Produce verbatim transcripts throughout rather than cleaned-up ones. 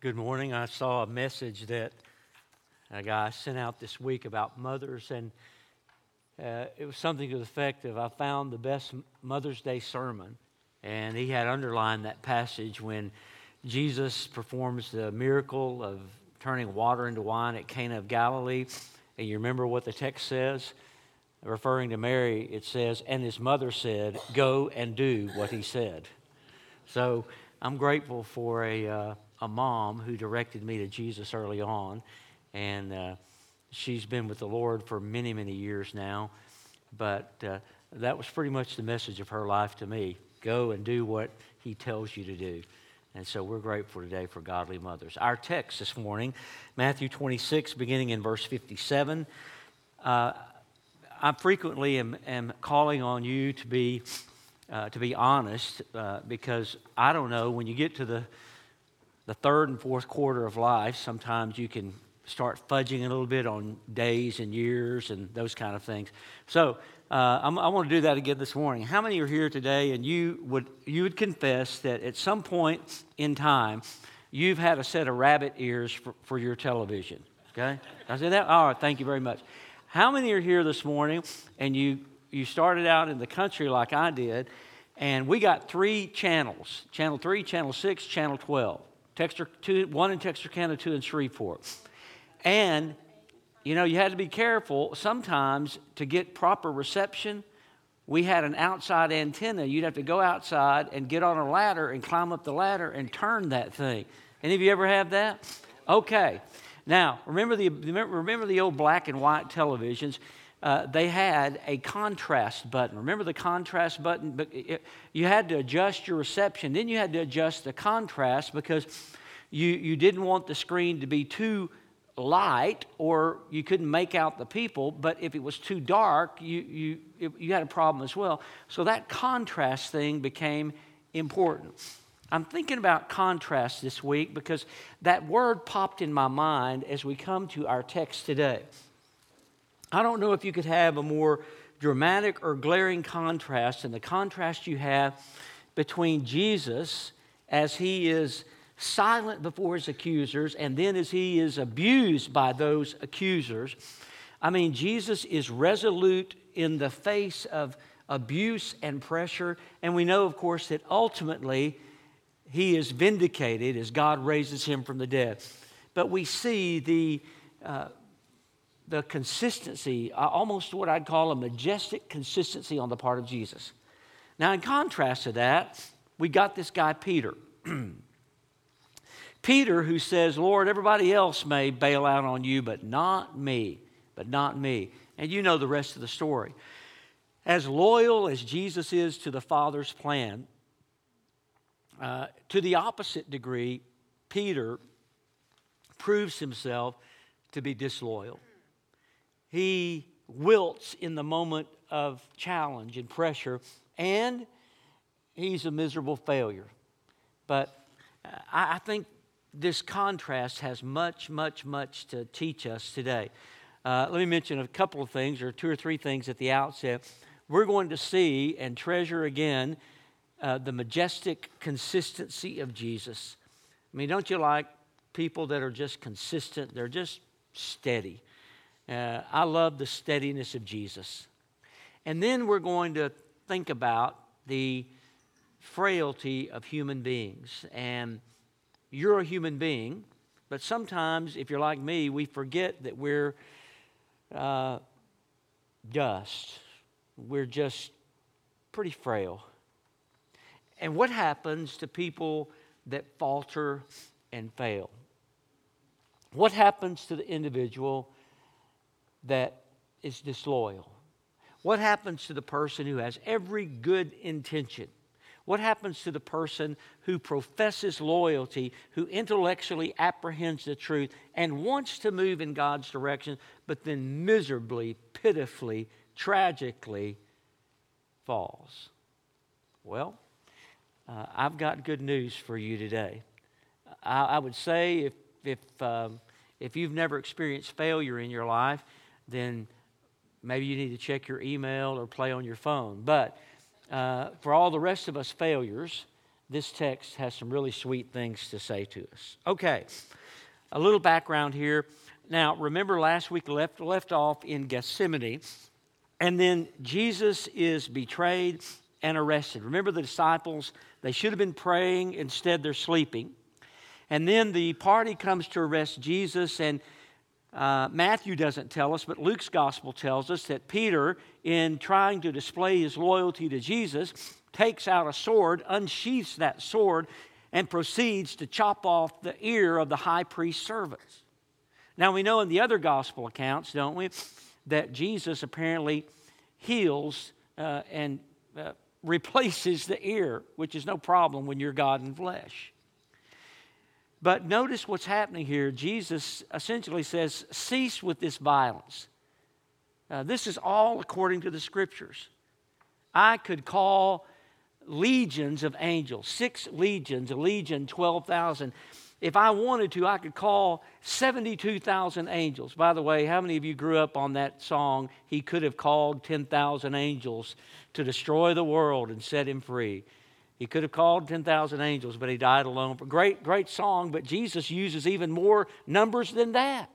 Good morning. I saw a message that a guy sent out this week about mothers, and uh, it was something to the effect of, I found the best Mother's Day sermon. And he had underlined that passage when Jesus performs the miracle of turning water into wine at Cana of Galilee. And you remember what the text says? Referring to Mary, it says, and his mother said, go and do what he said. So I'm grateful for a... Uh, a mom who directed me to Jesus early on, and uh, she's been with the Lord for many, many years now, but uh, that was pretty much the message of her life to me. Go and do what he tells you to do. And so we're grateful today for godly mothers. Our text this morning, Matthew twenty-six, beginning in verse fifty-seven. Uh, I frequently am, am calling on you to be, uh, to be honest, uh, because I don't know, when you get to the The third and fourth quarter of life, sometimes you can start fudging a little bit on days and years and those kind of things. So uh, I'm, I want to do that again this morning. How many are here today and you would you would confess that at some point in time you've had a set of rabbit ears for, for your television? Okay, I said that. All right, thank you very much. How many are here this morning and you you started out in the country like I did, and we got three channels: Channel three, Channel six, Channel twelve. Texter two, one in Texarkana, two in Shreveport. And, you know, you had to be careful. Sometimes to get proper reception, we had an outside antenna. You'd have to go outside and get on a ladder and climb up the ladder and turn that thing. Any of you ever have that? Okay. Now, remember the remember the old black and white televisions? Uh, they had a contrast button. Remember the contrast button? But it, you had to adjust your reception. Then you had to adjust the contrast because you, you didn't want the screen to be too light or you couldn't make out the people. But if it was too dark, you, you, it, you had a problem as well. So that contrast thing became important. I'm thinking about contrast this week because that word popped in my mind as we come to our text today. I don't know if you could have a more dramatic or glaring contrast than the contrast you have between Jesus as he is silent before his accusers and then as he is abused by those accusers. I mean, Jesus is resolute in the face of abuse and pressure, and we know, of course, that ultimately he is vindicated as God raises him from the dead. But we see the uh, the consistency, almost what I'd call a majestic consistency on the part of Jesus. Now, in contrast to that, we got this guy, Peter. Peter, who says, Lord, everybody else may bail out on you, but not me, but not me. And you know the rest of the story. As loyal as Jesus is to the Father's plan, uh, to the opposite degree, Peter proves himself to be disloyal. He wilts in the moment of challenge and pressure, and he's a miserable failure. But I think this contrast has much, much, much to teach us today. Uh, let me mention a couple of things, or two or three things at the outset. We're going to see and treasure again uh, the majestic consistency of Jesus. I mean, don't you like people that are just consistent? They're just steady. Uh, I love the steadiness of Jesus. And then we're going to think about the frailty of human beings. And you're a human being, but sometimes, if you're like me, we forget that we're uh, dust. We're just pretty frail. And what happens to people that falter and fail? What happens to the individual that is disloyal? What happens to the person who has every good intention? What happens to the person who professes loyalty, who intellectually apprehends the truth and wants to move in God's direction, but then miserably, pitifully, tragically falls? Well, uh, I've got good news for you today. I, I would say if if um, if you've never experienced failure in your life, then maybe you need to check your email or play on your phone. But uh, for all the rest of us failures, this text has some really sweet things to say to us. Okay, a little background here. Now, remember last week left, left off in Gethsemane, and then Jesus is betrayed and arrested. Remember the disciples, they should have been praying, instead they're sleeping. And then the party comes to arrest Jesus, and uh, Matthew doesn't tell us, but Luke's gospel tells us that Peter, in trying to display his loyalty to Jesus, takes out a sword, unsheaths that sword, and proceeds to chop off the ear of the high priest's servants. Now, we know in the other gospel accounts, don't we, that Jesus apparently heals uh, and uh, replaces the ear, which is no problem when you're God in flesh. But notice what's happening here. Jesus essentially says, cease with this violence. Uh, this is all according to the Scriptures. I could call legions of angels, six legions, a legion, twelve thousand. If I wanted to, I could call seventy-two thousand angels. By the way, how many of you grew up on that song, He could have called ten thousand angels to destroy the world and set him free? He could have called ten thousand angels, but he died alone. Great, great song, but Jesus uses even more numbers than that.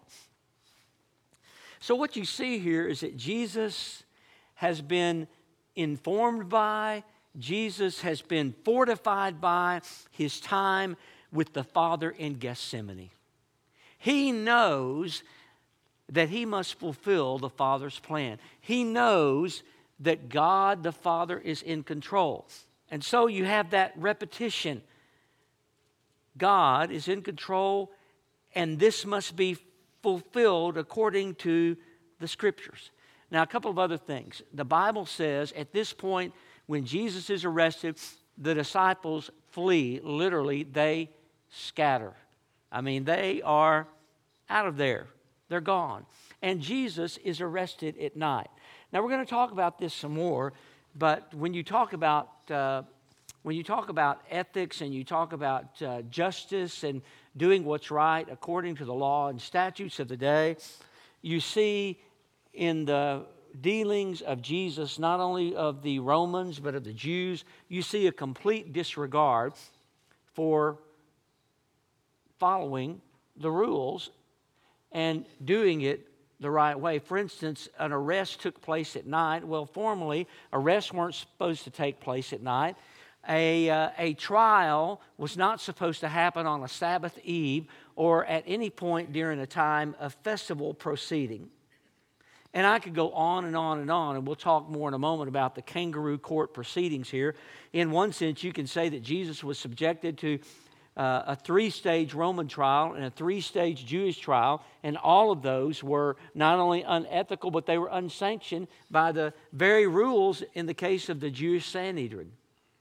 So what you see here is that Jesus has been informed by, Jesus has been fortified by his time with the Father in Gethsemane. He knows that he must fulfill the Father's plan. He knows that God the Father is in control. And so you have that repetition. God is in control, and this must be fulfilled according to the Scriptures. Now, a couple of other things. The Bible says at this point, when Jesus is arrested, the disciples flee. Literally, they scatter. I mean, they are out of there. They're gone. And Jesus is arrested at night. Now, we're going to talk about this some more, but when you talk about uh, when you talk about ethics and you talk about uh, justice and doing what's right according to the law and statutes of the day, you see in the dealings of Jesus, not only of the Romans but of the Jews, you see a complete disregard for following the rules and doing it the right way. For instance, an arrest took place at night. Well, formally, arrests weren't supposed to take place at night. A, uh, a trial was not supposed to happen on a Sabbath eve or at any point during a time of festival proceeding. And I could go on and on and on, and we'll talk more in a moment about the kangaroo court proceedings here. In one sense, you can say that Jesus was subjected to uh, a three-stage Roman trial and a three-stage Jewish trial, and all of those were not only unethical, but they were unsanctioned by the very rules in the case of the Jewish Sanhedrin.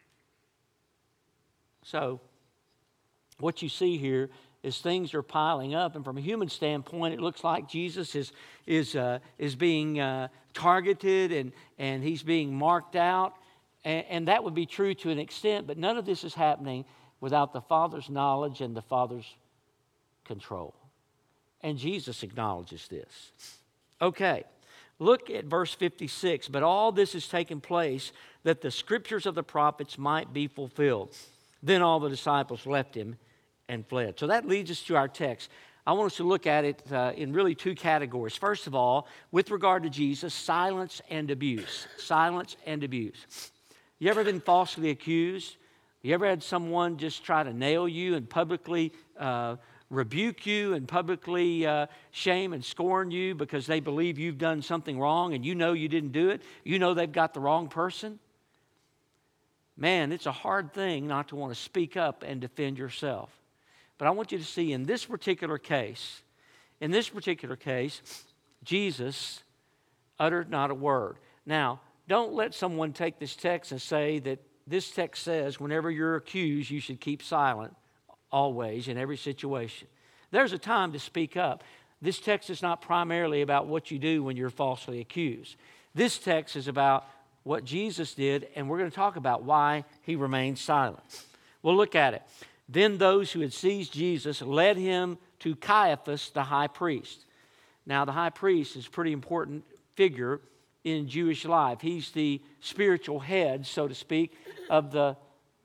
So, what you see here is things are piling up, and from a human standpoint, it looks like Jesus is is uh, is being uh, targeted and and he's being marked out, and, and that would be true to an extent. But none of this is happening without the Father's knowledge and the Father's control, and Jesus acknowledges this. Okay, look at verse fifty-six. But all this is taking place that the scriptures of the prophets might be fulfilled. Then all the disciples left him and fled. So that leads us to our text. I want us to look at it uh, in really two categories. First of all, with regard to Jesus, silence and abuse. Silence and abuse. You ever been falsely accused? You ever had someone just try to nail you and publicly uh, rebuke you and publicly uh, shame and scorn you because they believe you've done something wrong and you know you didn't do it? You know they've got the wrong person? Man, it's a hard thing not to want to speak up and defend yourself. But I want you to see in this particular case, in this particular case, Jesus uttered not a word. Now, don't let someone take this text and say that this text says whenever you're accused, you should keep silent always in every situation. There's a time to speak up. This text is not primarily about what you do when you're falsely accused. This text is about what Jesus did, and we're going to talk about why he remained silent. Well, look at it. Then those who had seized Jesus led him to Caiaphas, the high priest. Now, the high priest is a pretty important figure in Jewish life. He's the spiritual head, so to speak, of the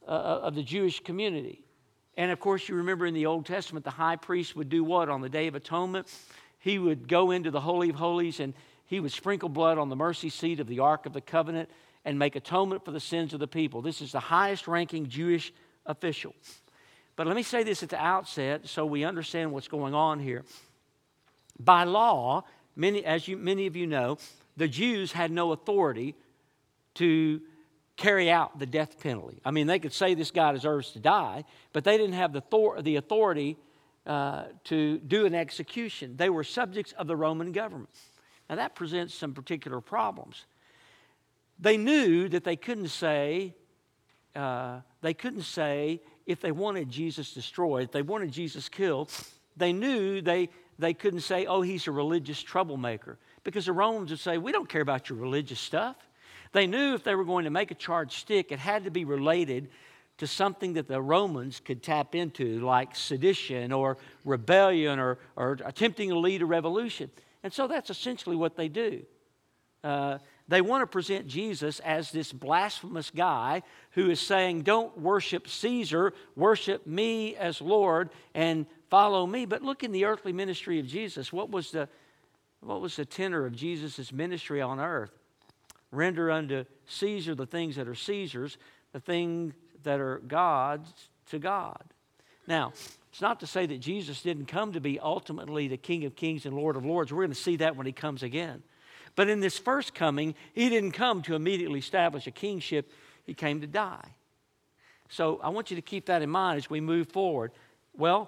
uh, of the Jewish community. And of course, you remember in the Old Testament, the high priest would do what on the Day of Atonement? He would go into the Holy of Holies and he would sprinkle blood on the mercy seat of the Ark of the Covenant and make atonement for the sins of the people. This is the highest ranking Jewish official. But let me say this at the outset so we understand what's going on here. By law, many, as you, many of you know, the Jews had no authority to carry out the death penalty. I mean, they could say this guy deserves to die, but they didn't have the, thor- the authority uh, to do an execution. They were subjects of the Roman government. Now, that presents some particular problems. They knew that they couldn't say, uh, they couldn't say if they wanted Jesus destroyed, if they wanted Jesus killed, they knew they, they couldn't say, oh, he's a religious troublemaker. Because the Romans would say, we don't care about your religious stuff. They knew if they were going to make a charge stick, it had to be related to something that the Romans could tap into, like sedition or rebellion or, or attempting to lead a revolution. And so that's essentially what they do. Uh, they want to present Jesus as this blasphemous guy who is saying, don't worship Caesar, worship me as Lord and follow me. But look in the earthly ministry of Jesus. What was the, what was the tenor of Jesus' ministry on earth? Render unto Caesar the things that are Caesar's, the things that are God's to God. Now, it's not to say that Jesus didn't come to be ultimately the King of Kings and Lord of Lords. We're going to see that when he comes again. But in this first coming, he didn't come to immediately establish a kingship. He came to die. So I want you to keep that in mind as we move forward. Well,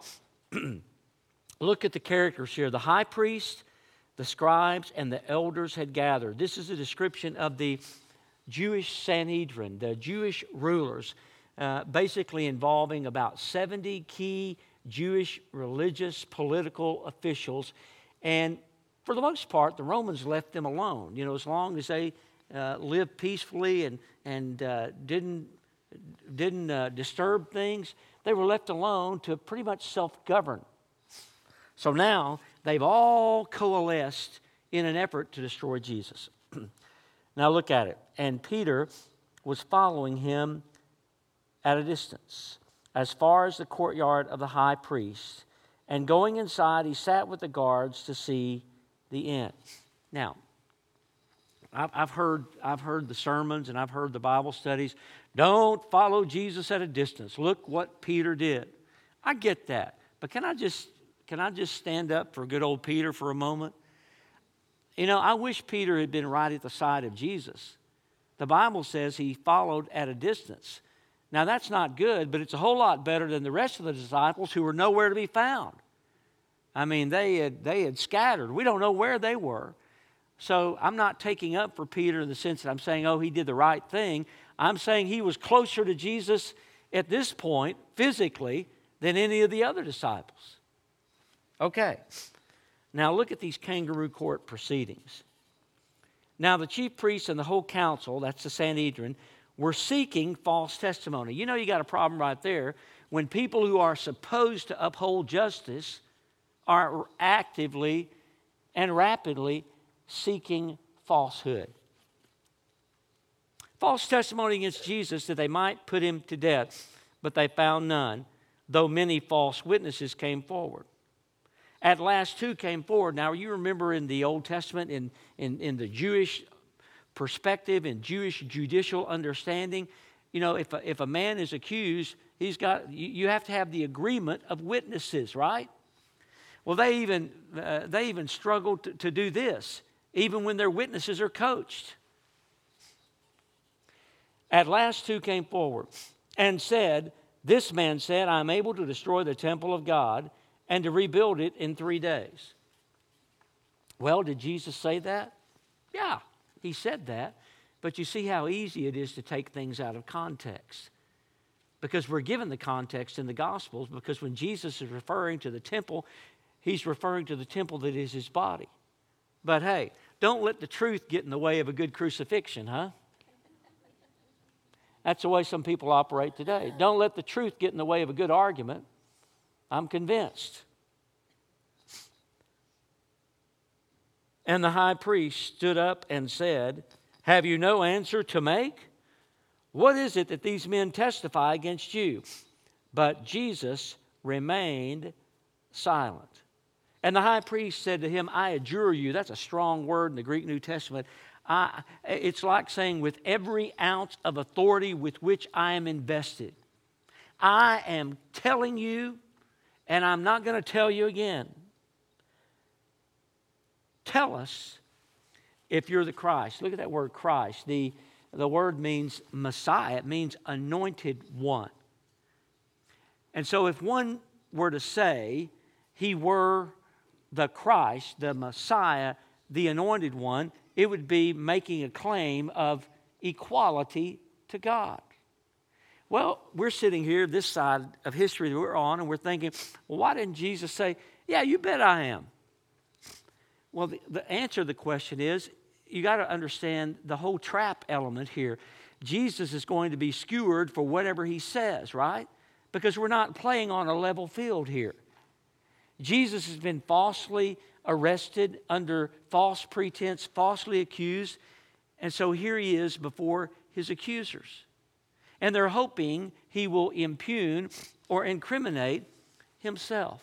look at the characters here. The high priest, the scribes, and the elders had gathered. This is a description of the Jewish Sanhedrin, the Jewish rulers, uh, basically involving about seventy key Jewish religious political officials. And for the most part, the Romans left them alone. You know, as long as they uh, lived peacefully and, and uh, didn't, didn't uh, disturb things, they were left alone to pretty much self-govern. So now they've all coalesced in an effort to destroy Jesus. Now look at it. And Peter was following him at a distance, as far as the courtyard of the high priest. And going inside, he sat with the guards to see the end. Now, I've, I've heard, I've heard the sermons and I've heard the Bible studies. Don't follow Jesus at a distance. Look what Peter did. I get that. But can I just Can I just stand up for good old Peter for a moment? You know, I wish Peter had been right at the side of Jesus. The Bible says he followed at a distance. Now, that's not good, but it's a whole lot better than the rest of the disciples who were nowhere to be found. I mean, they had, they had scattered. We don't know where they were. So I'm not taking up for Peter in the sense that I'm saying, oh, he did the right thing. I'm saying he was closer to Jesus at this point, physically, than any of the other disciples. Okay, now look at these kangaroo court proceedings. Now the chief priests and the whole council, that's the Sanhedrin, were seeking false testimony. You know you got a problem right there when people who are supposed to uphold justice are actively and rapidly seeking falsehood. False testimony against Jesus that they might put him to death, but they found none, though many false witnesses came forward. At last, two came forward. Now, you remember in the Old Testament, in, in, in the Jewish perspective, in Jewish judicial understanding, you know, if a, if a man is accused, he's got, you, you have to have the agreement of witnesses, right? Well, they even, uh, they even struggle to, to do this, even when their witnesses are coached. At last, two came forward and said, this man said, I am able to destroy the temple of God and to rebuild it in three days. Well, did Jesus say that? Yeah, he said that. But you see how easy it is to take things out of context. Because we're given the context in the Gospels, because when Jesus is referring to the temple, he's referring to the temple that is his body. But hey, don't let the truth get in the way of a good crucifixion, huh? That's the way some people operate today. Don't let the truth get in the way of a good argument. I'm convinced. And the high priest stood up and said, have you no answer to make? What is it that these men testify against you?" But Jesus remained silent. And the high priest said to him, "I adjure you," that's a strong word in the Greek New Testament. I, it's like saying, "With every ounce of authority with which I am invested, I am telling you, and I'm not going to tell you again. Tell us if you're the Christ." Look at that word Christ. The, the word means Messiah. It means anointed one. And so if one were to say he were the Christ, the Messiah, the anointed one, it would be making a claim of equality to God. Well, we're sitting here, this side of history that we're on, and we're thinking, well, why didn't Jesus say, "Yeah, you bet I am"? Well, the, the answer to the question is, you got to understand the whole trap element here. Jesus is going to be skewered for whatever he says, right? Because we're not playing on a level field here. Jesus has been falsely arrested under false pretense, falsely accused, and so here he is before his accusers. And they're hoping he will impugn or incriminate himself.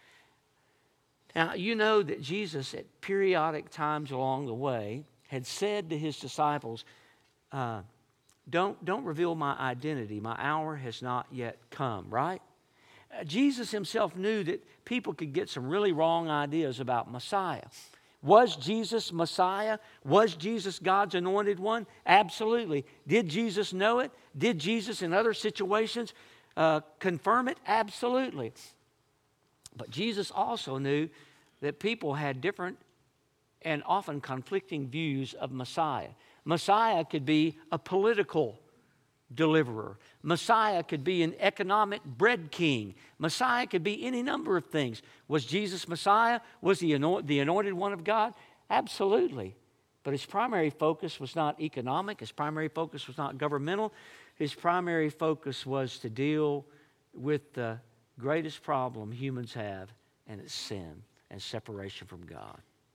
Now, you know that Jesus, at periodic times along the way, had said to his disciples, uh, don't, don't reveal my identity. My hour has not yet come, right? Uh, Jesus himself knew that people could get some really wrong ideas about Messiah. Was Jesus Messiah? Was Jesus God's anointed one? Absolutely. Did Jesus know it? Did Jesus in other situations uh, confirm it? Absolutely. But Jesus also knew that people had different and often conflicting views of Messiah. Messiah could be a political deliverer. Messiah could be an economic bread king. Messiah could be any number of things. Was Jesus Messiah? Was he the anointed one of God? Absolutely. But his primary focus was not economic. His primary focus was not governmental. His primary focus was to deal with the greatest problem humans have, and it's sin and separation from God.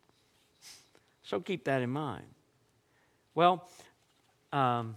So keep that in mind. Well, um,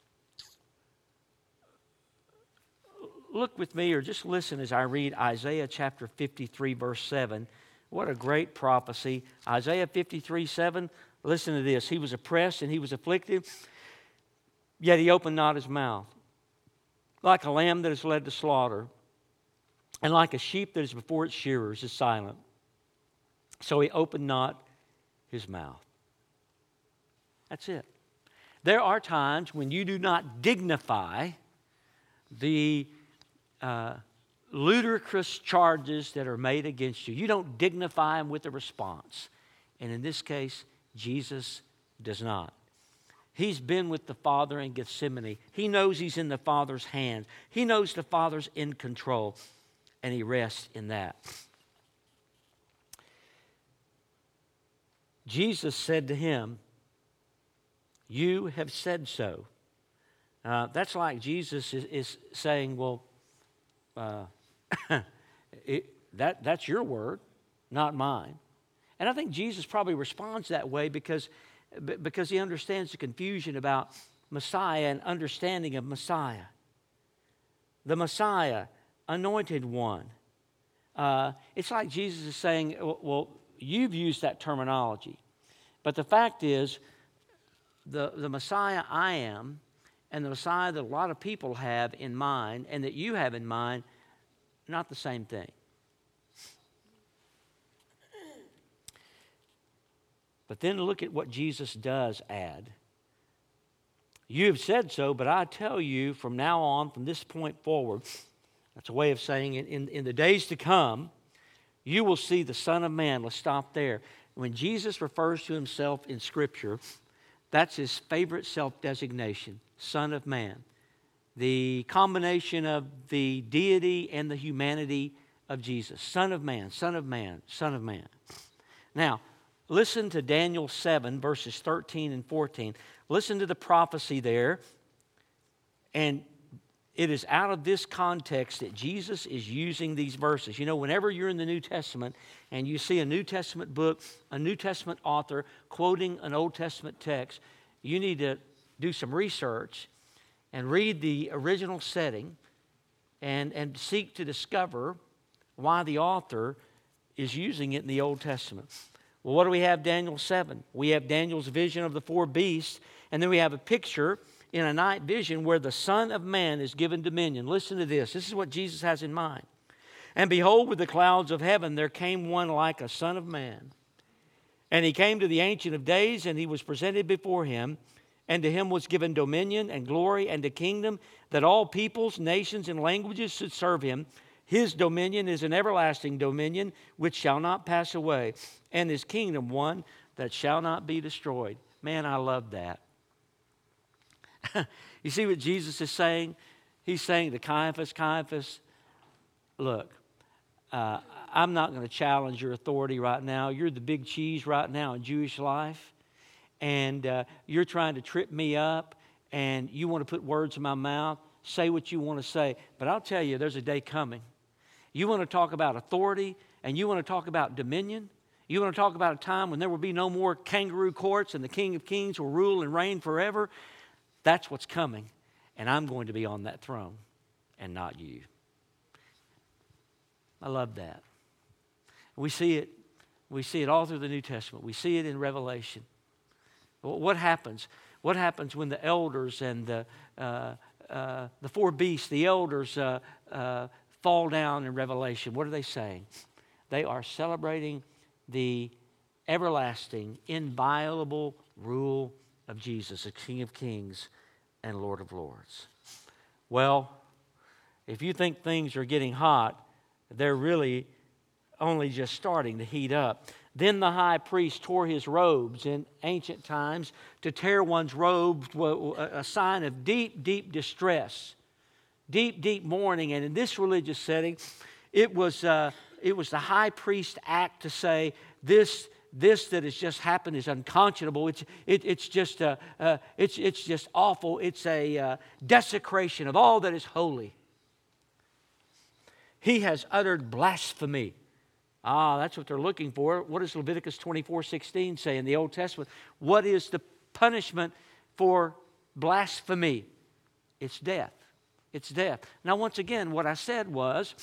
look with me, or just listen as I read Isaiah chapter fifty-three, verse seven. What a great prophecy. Isaiah fifty-three, seven. Listen to this. "He was oppressed and he was afflicted, yet he opened not his mouth. Like a lamb that is led to slaughter, and like a sheep that is before its shearers is silent, so he opened not his mouth." That's it. There are times when you do not dignify the uh, ludicrous charges that are made against you. You don't dignify them with a response. And in this case, Jesus does not. He's been with the Father in Gethsemane. He knows he's in the Father's hand. He knows the Father's in control, and he rests in that. Jesus said to him, "You have said so." Uh, that's like Jesus is, is saying, well, uh, it, that, that's your word, not mine. And I think Jesus probably responds that way because, because he understands the confusion about Messiah and understanding of Messiah. The Messiah, anointed one. Uh, it's like Jesus is saying, well, you've used that terminology. But the fact is, the, the Messiah I am, and the Messiah that a lot of people have in mind and that you have in mind, not the same thing. But then look at what Jesus does add. "You have said so, but I tell you from now on, from this point forward," that's a way of saying in, in, in the days to come, "you will see the Son of Man." Let's stop there. When Jesus refers to himself in Scripture, that's his favorite self-designation, Son of Man. The combination of the deity and the humanity of Jesus. Son of Man, Son of Man, Son of Man. Now, listen to Daniel seven, verses thirteen and fourteen. Listen to the prophecy there. And it is out of this context that Jesus is using these verses. You know, whenever you're in the New Testament and you see a New Testament book, a New Testament author quoting an Old Testament text, you need to do some research and read the original setting and, and seek to discover why the author is using it in the Old Testament. Well, what do we have? Daniel seven. We have Daniel's vision of the four beasts, and then we have a picture in a night vision where the Son of Man is given dominion. Listen to this. This is what Jesus has in mind. And behold, with the clouds of heaven there came one like a Son of Man. And he came to the Ancient of Days, and he was presented before him. And to him was given dominion and glory and a kingdom, that all peoples, nations, and languages should serve him. His dominion is an everlasting dominion which shall not pass away, and his kingdom one that shall not be destroyed. Man, I love that. You see what Jesus is saying? He's saying to Caiaphas, Caiaphas, look, uh, I'm not going to challenge your authority right now. You're the big cheese right now in Jewish life, and uh, you're trying to trip me up, and you want to put words in my mouth. Say what you want to say. But I'll tell you, there's a day coming. You want to talk about authority, and you want to talk about dominion. You want to talk about a time when there will be no more kangaroo courts and the King of Kings will rule and reign forever. That's what's coming, and I'm going to be on that throne and not you. I love that. We see it. We see it all through the New Testament. We see it in Revelation. What happens? What happens when the elders and the uh, uh, the four beasts, the elders, uh, uh, fall down in Revelation? What are they saying? They are celebrating the everlasting, inviolable rule of Jesus, the King of Kings and Lord of Lords. Well, if you think things are getting hot, they're really only just starting to heat up. Then the high priest tore his robes. In ancient times, to tear one's robes was a sign of deep, deep distress, deep, deep mourning. And in this religious setting, it was uh, it was the high priest act to say, this this that has just happened is unconscionable. It's it, it's just uh, uh, it's it's just awful. It's a uh, desecration of all that is holy. He has uttered blasphemy. Ah, that's what they're looking for. What does Leviticus twenty-four sixteen say in the Old Testament? What is the punishment for blasphemy? It's death. It's death. Now, once again, what I said was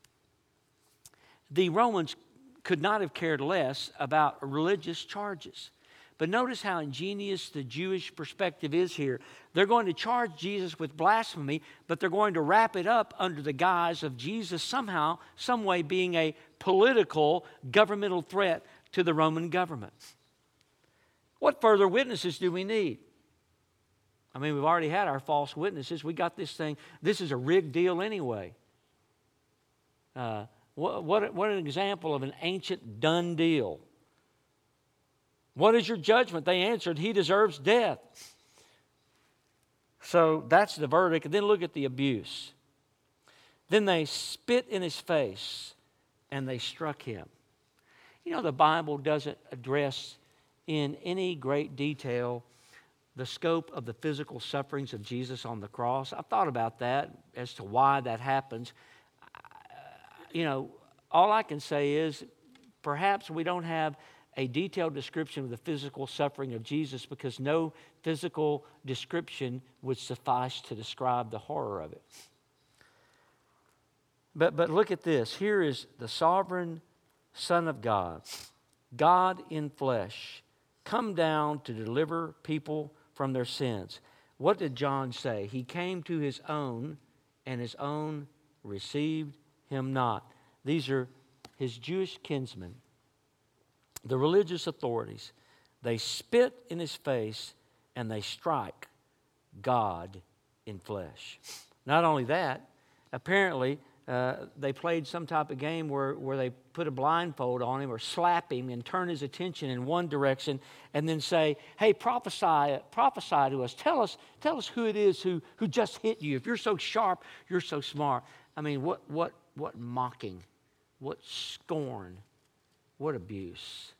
the Romans could not have cared less about religious charges. But notice how ingenious the Jewish perspective is here. They're going to charge Jesus with blasphemy, but they're going to wrap it up under the guise of Jesus somehow, some way being a political, governmental threat to the Roman government. What further witnesses do we need? I mean, we've already had our false witnesses. We got this thing. This is a rigged deal anyway. Uh, what, what, what an example of an ancient done deal. What is your judgment? They answered, he deserves death. So that's the verdict. And then look at the abuse. Then they spit in his face and they struck him. You know, the Bible doesn't address in any great detail the scope of the physical sufferings of Jesus on the cross. I've thought about that as to why that happens. You know, all I can say is perhaps we don't have a detailed description of the physical suffering of Jesus because no physical description would suffice to describe the horror of it. But, but look at this. Here is the sovereign Son of God, God in flesh, come down to deliver people from their sins. What did John say? He came to his own, and his own received him not. These are his Jewish kinsmen. The religious authorities, they spit in his face and they strike God in flesh. Not only that, apparently uh, they played some type of game where, where they put a blindfold on him or slap him and turn his attention in one direction and then say, hey, prophesy, prophesy to us. Tell us, tell us who it is who, who just hit you. If you're so sharp, you're so smart. I mean, what, what, what mocking, what scorn. What abuse.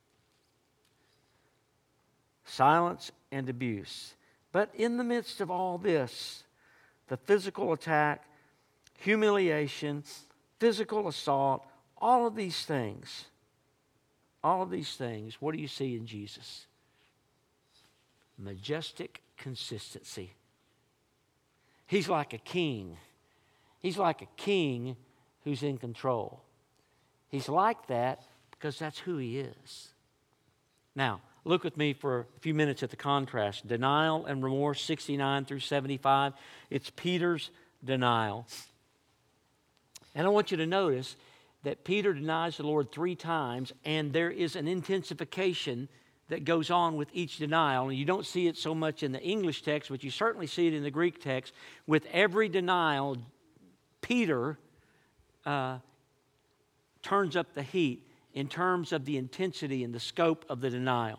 Silence and abuse. But in the midst of all this, the physical attack, humiliation, physical assault, all of these things, all of these things, what do you see in Jesus? Majestic consistency. He's like a king. He's like a king who's in control. He's like that because that's who he is. Now, look with me for a few minutes at the contrast. Denial and remorse, sixty-nine through seventy-five. It's Peter's denial. And I want you to notice that Peter denies the Lord three times, and there is an intensification that goes on with each denial. And you don't see it so much in the English text, but you certainly see it in the Greek text. With every denial, Peter uh, turns up the heat in terms of the intensity and the scope of the denial.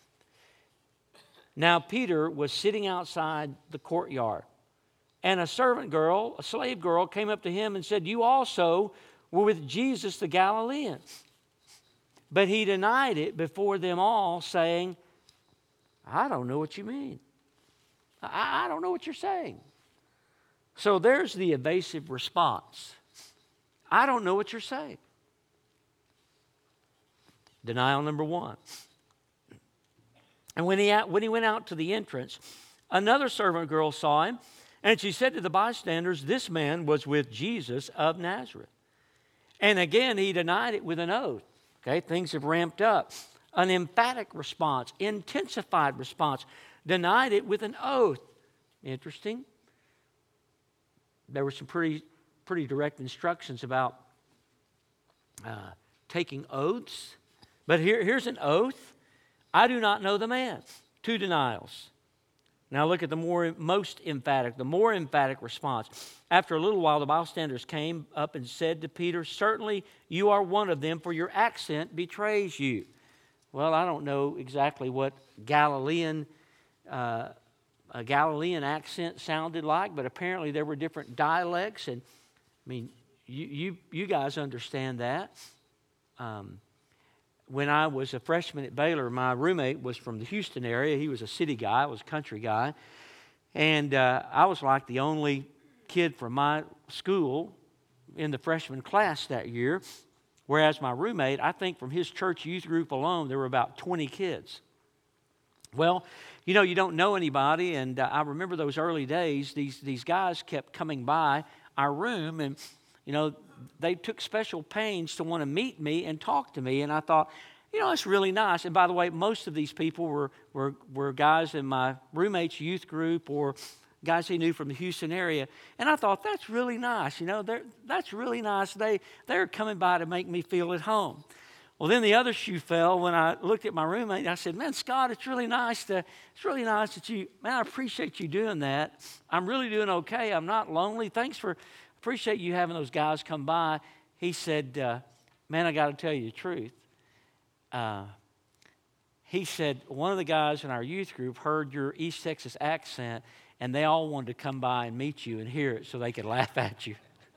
Now, Peter was sitting outside the courtyard, and a servant girl, a slave girl, came up to him and said, "You also were with Jesus the Galilean." But he denied it before them all, saying, "I don't know what you mean. I, I don't know what you're saying." So there's the evasive response. I don't know what you're saying. Denial number one. And when he, when he went out to the entrance, another servant girl saw him, and she said to the bystanders, "This man was with Jesus of Nazareth." And again, he denied it with an oath. Okay, things have ramped up. An emphatic response, intensified response. Denied it with an oath. Interesting. There were some pretty, pretty direct instructions about uh, taking oaths. But here, here's an oath. I do not know the man. Two denials. Now look at the more, most emphatic, the more emphatic response. After a little while, the bystanders came up and said to Peter, "Certainly you are one of them, for your accent betrays you." Well, I don't know exactly what Galilean, uh, a Galilean accent sounded like, but apparently there were different dialects. And I mean, you you, you guys understand that. Um, When I was a freshman at Baylor, my roommate was from the Houston area. He was a city guy. I was a country guy. And uh, I was like the only kid from my school in the freshman class that year. Whereas my roommate, I think from his church youth group alone, there were about twenty kids. Well, you know, you don't know anybody. And uh, I remember those early days, these, these guys kept coming by our room and, you know, they took special pains to want to meet me and talk to me. And I thought, you know, it's really nice. And by the way, most of these people were, were, were guys in my roommate's youth group or guys he knew from the Houston area. And I thought, that's really nice. You know, that's really nice. They, they're coming by to make me feel at home. Well, then the other shoe fell when I looked at my roommate. And I said, "Man, Scott, it's really nice to, it's really nice that you, man, I appreciate you doing that. I'm really doing okay. I'm not lonely. Thanks for Appreciate you having those guys come by." He said, uh, "Man, I got to tell you the truth." Uh, he said, "One of the guys in our youth group heard your East Texas accent, and they all wanted to come by and meet you and hear it so they could laugh at you."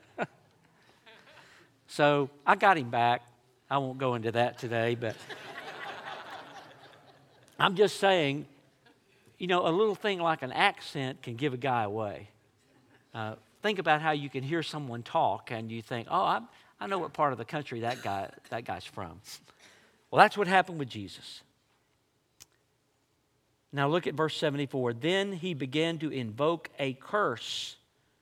So I got him back. I won't go into that today, but I'm just saying, you know, a little thing like an accent can give a guy away. Uh, Think about how you can hear someone talk and you think, "Oh, I, I know what part of the country that guy that guy's from." Well, that's what happened with Jesus. Now look at verse seventy-four. Then he began to invoke a curse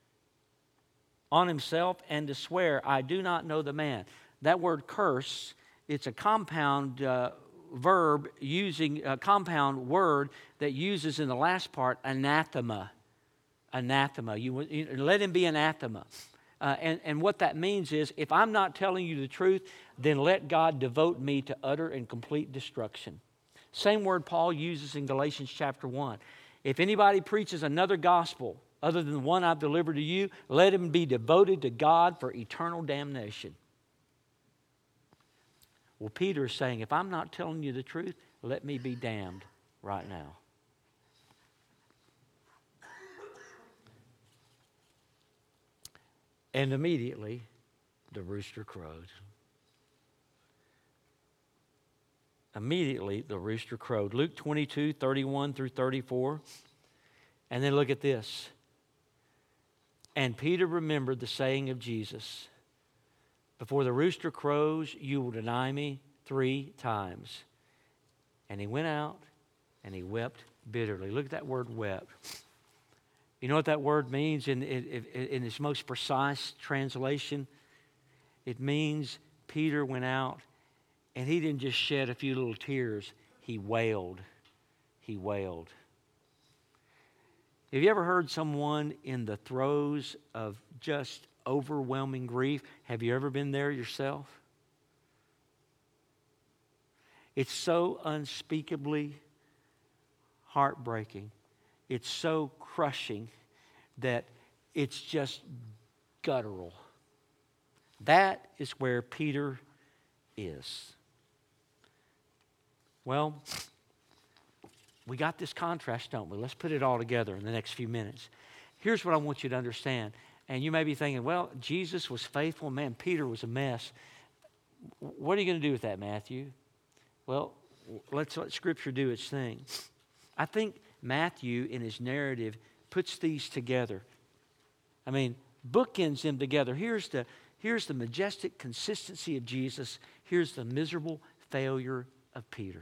on himself and to swear, "I do not know the man." That word curse, it's a compound uh, verb using a compound word that uses in the last part anathema. Anathema. You, you let him be anathema. Uh, and, and what that means is, if I'm not telling you the truth, then let God devote me to utter and complete destruction. Same word Paul uses in Galatians chapter one. If anybody preaches another gospel other than the one I've delivered to you, let him be devoted to God for eternal damnation. Well, Peter is saying, if I'm not telling you the truth, let me be damned right now. And immediately, the rooster crowed. Immediately, the rooster crowed. Luke twenty-two, thirty-one through thirty-four. And then look at this. And Peter remembered the saying of Jesus, "Before the rooster crows, you will deny me three times." And he went out and he wept bitterly. Look at that word wept. You know what that word means in, in, in its most precise translation? It means Peter went out and he didn't just shed a few little tears. He wailed. He wailed. Have you ever heard someone in the throes of just overwhelming grief? Have you ever been there yourself? It's so unspeakably heartbreaking. It's so crushing that it's just guttural. That is where Peter is. Well, we got this contrast, don't we? Let's put it all together in the next few minutes. Here's what I want you to understand. And you may be thinking, well, Jesus was faithful. Man, Peter was a mess. What are you going to do with that, Matthew? Well, let's let Scripture do its thing. I think Matthew, in his narrative, puts these together. I mean, bookends them together. Here's the, here's the majestic consistency of Jesus. Here's the miserable failure of Peter.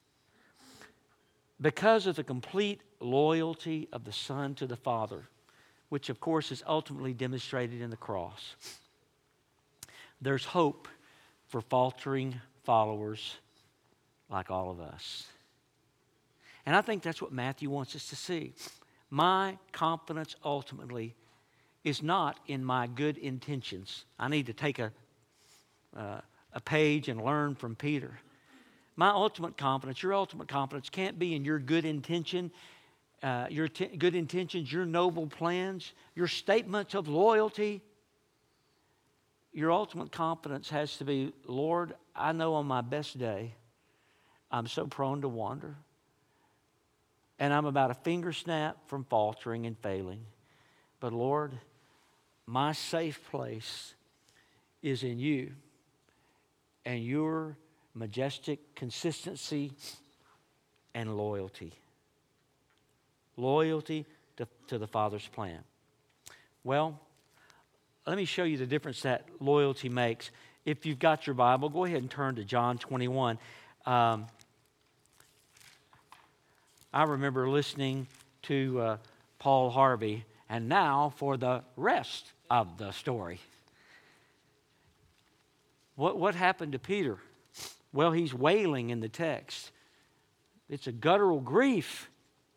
Because of the complete loyalty of the Son to the Father, which of course is ultimately demonstrated in the cross, there's hope for faltering followers like all of us. And I think that's what Matthew wants us to see. My confidence ultimately is not in my good intentions. I need to take a, uh, a page and learn from Peter. My ultimate confidence, your ultimate confidence can't be in your good intention, uh, your t- good intentions, your noble plans, your statements of loyalty. Your ultimate confidence has to be, Lord, I know on my best day, I'm so prone to wander. And I'm about a finger snap from faltering and failing. But Lord, my safe place is in you and your majestic consistency and loyalty. Loyalty to, to the Father's plan. Well, let me show you the difference that loyalty makes. If you've got your Bible, go ahead and turn to John twenty-one. Um, I remember listening to uh, Paul Harvey, and now for the rest of the story. What, what happened to Peter? Well, he's wailing in the text. It's a guttural grief.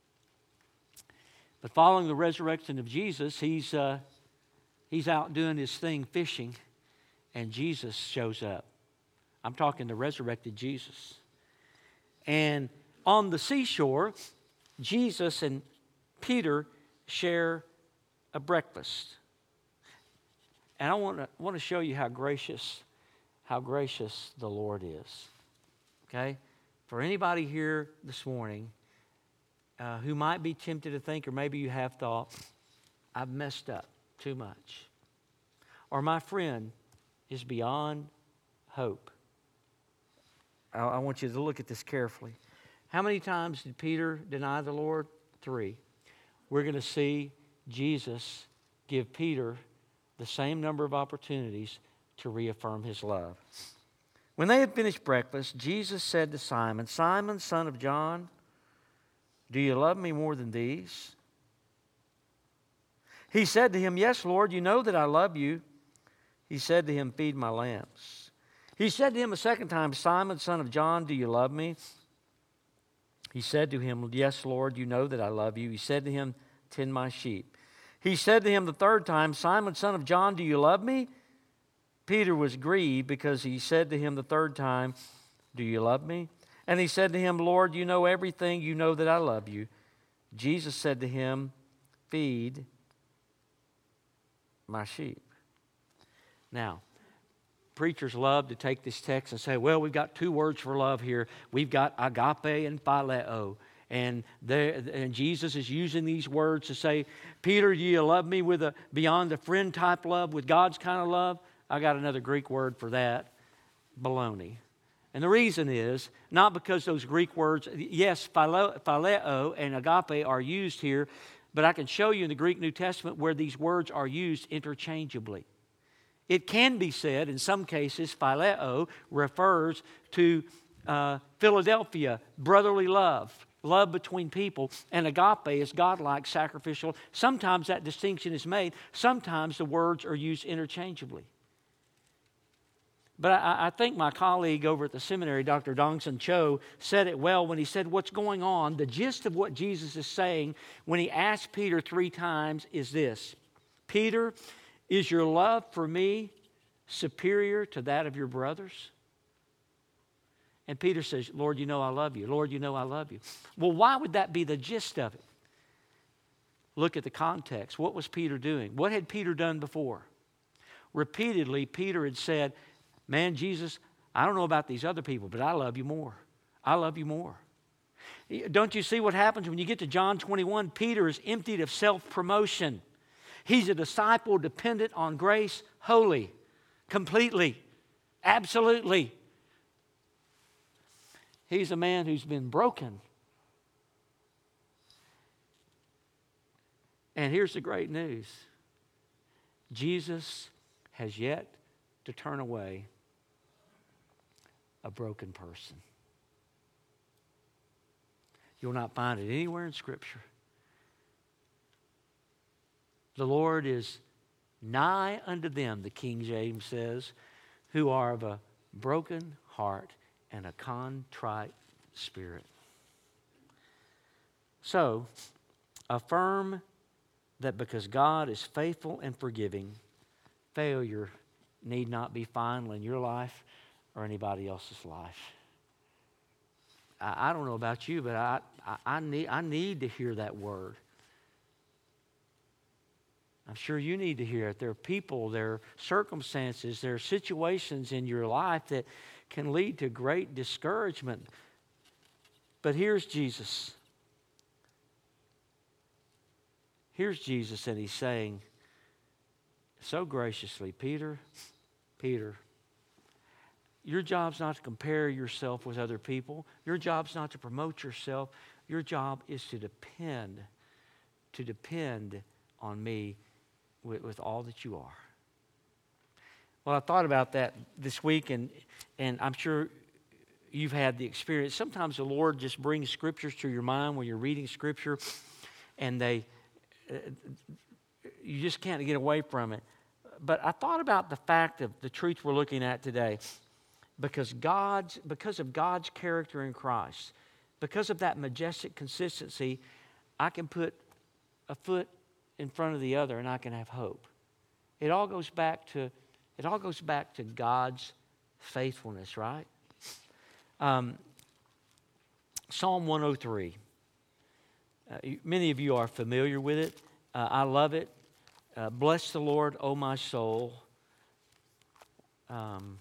But following the resurrection of Jesus, he's, uh, he's out doing his thing fishing, and Jesus shows up. I'm talking the resurrected Jesus. And on the seashore, Jesus and Peter share a breakfast. And I want to want to show you how gracious, how gracious the Lord is. Okay? For anybody here this morning uh, who might be tempted to think, or maybe you have thought, I've messed up too much, or my friend is beyond hope. I, I want you to look at this carefully. How many times did Peter deny the Lord? Three. We're going to see Jesus give Peter the same number of opportunities to reaffirm his love. When they had finished breakfast, Jesus said to Simon, Simon, son of John, do you love me more than these? He said to him, yes, Lord, you know that I love you. He said to him, feed my lambs. He said to him a second time, Simon, son of John, do you love me? He said to him, yes, Lord, you know that I love you. He said to him, tend my sheep. He said to him the third time, Simon, son of John, do you love me? Peter was grieved because he said to him the third time, do you love me? And he said to him, Lord, you know everything. You know that I love you. Jesus said to him, feed my sheep. Now, preachers love to take this text and say, well, we've got two words for love here. We've got agape and phileo. And, and Jesus is using these words to say, Peter, do you love me with a beyond the friend type love, with God's kind of love? I got another Greek word for that, baloney. And the reason is, not because those Greek words, yes, phileo and agape are used here, but I can show you in the Greek New Testament where these words are used interchangeably. It can be said, in some cases, phileo refers to uh, Philadelphia, brotherly love. love between people, and agape is godlike, sacrificial. Sometimes that distinction is made. Sometimes the words are used interchangeably. But I, I think my colleague over at the seminary, Doctor Dongsan Cho, said it well when he said what's going on. The gist of what Jesus is saying when he asked Peter three times is this: Peter, is your love for me superior to that of your brothers? And Peter says, Lord, you know I love you. Lord, you know I love you. Well, why would that be the gist of it? Look at the context. What was Peter doing? What had Peter done before? Repeatedly, Peter had said, man, Jesus, I don't know about these other people, but I love you more. I love you more. Don't you see what happens when you get to John twenty-one? Peter is emptied of self-promotion. He's a disciple dependent on grace, wholly, completely, absolutely. He's a man who's been broken. And here's the great news. Jesus has yet to turn away a broken person. You'll not find it anywhere in Scripture. The Lord is nigh unto them, the King James says, who are of a broken heart and a contrite spirit. So, affirm that because God is faithful and forgiving, failure need not be final in your life or anybody else's life. I, I don't know about you, but I, I, I, need, I need to hear that word. I'm sure you need to hear it. There are people, there are circumstances, there are situations in your life that can lead to great discouragement. But here's Jesus. Here's Jesus, and he's saying so graciously, Peter, Peter, your job's not to compare yourself with other people. Your job's not to promote yourself. Your job is to depend, to depend on me with, with all that you are. Well, I thought about that this week, and, and I'm sure you've had the experience. Sometimes the Lord just brings scriptures to your mind when you're reading Scripture, and they uh, you just can't get away from it. But I thought about the fact of the truth we're looking at today. Because God's, because of God's character in Christ, because of that majestic consistency, I can put a foot in front of the other and I can have hope. It all goes back to It all goes back to God's faithfulness, right? Um, Psalm one oh three. Uh, many of you are familiar with it. Uh, I love it. Uh, Bless the Lord, O my soul. Um,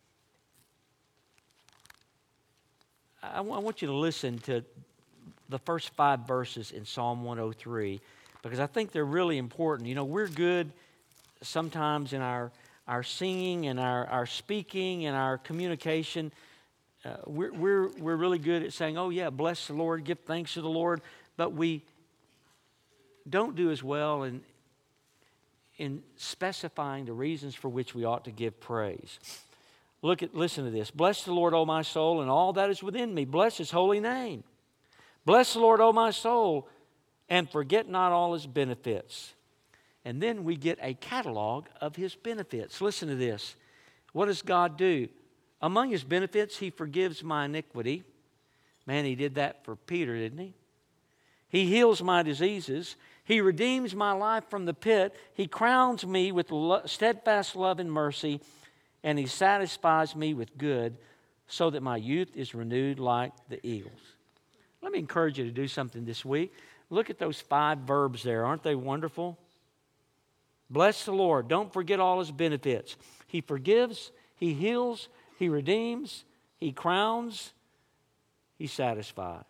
I, w- I want you to listen to the first five verses in Psalm one oh three because I think they're really important. You know, we're good sometimes in our our singing and our, our speaking and our communication. Uh, we're, we're, we're really good at saying, oh yeah, bless the Lord, give thanks to the Lord, but we don't do as well in, in specifying the reasons for which we ought to give praise. Look at, listen to this. Bless the Lord, O my soul, and all that is within me. Bless His holy name. Bless the Lord, O my soul, and forget not all His benefits. And then we get a catalog of His benefits. Listen to this. What does God do? Among His benefits, He forgives my iniquity. Man, He did that for Peter, didn't He? He heals my diseases. He redeems my life from the pit. He crowns me with lo- steadfast love and mercy. And He satisfies me with good so that my youth is renewed like the eagles. Let me encourage you to do something this week. Look at those five verbs there. Aren't they wonderful? Bless the Lord. Don't forget all His benefits. He forgives, He heals, He redeems, He crowns, He satisfies.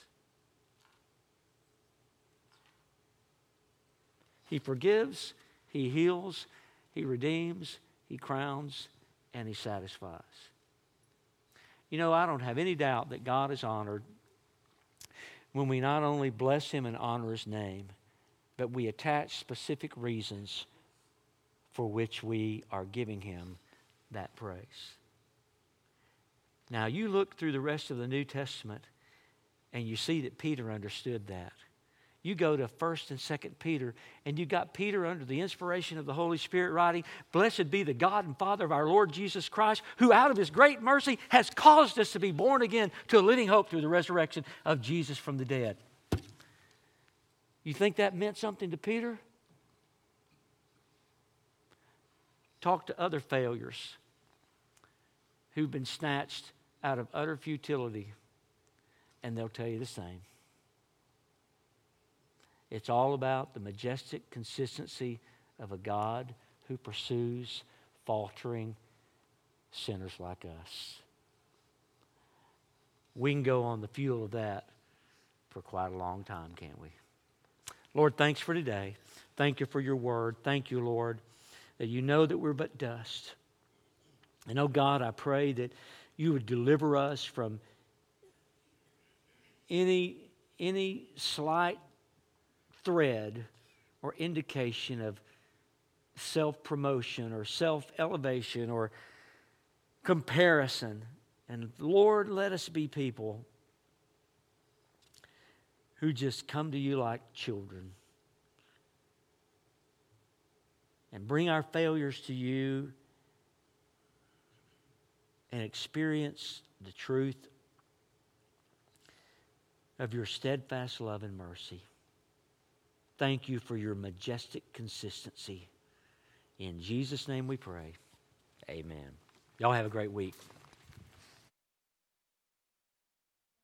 He forgives, He heals, He redeems, He crowns, and He satisfies. You know, I don't have any doubt that God is honored when we not only bless Him and honor His name, but we attach specific reasons for which we are giving Him that praise. Now, you look through the rest of the New Testament, And you see that Peter understood that. You go to First and Second Peter, and you got Peter under the inspiration of the Holy Spirit writing, "Blessed be the God and Father of our Lord Jesus Christ, who out of His great mercy has caused us to be born again to a living hope through the resurrection of Jesus from the dead." You think that meant something to Peter? Talk to other failures who've been snatched out of utter futility, and they'll tell you the same. It's all about the majestic consistency of a God who pursues faltering sinners like us. We can go on the fuel of that for quite a long time, can't we? Lord, thanks for today. Thank you for your word. Thank you, Lord, that you know that we're but dust. And oh God, I pray that you would deliver us from any, any slight thread or indication of self-promotion or self-elevation or comparison. And Lord, let us be people who just come to you like children and bring our failures to you and experience the truth of your steadfast love and mercy. Thank you for your majestic consistency. In Jesus' name we pray. Amen. Y'all have a great week.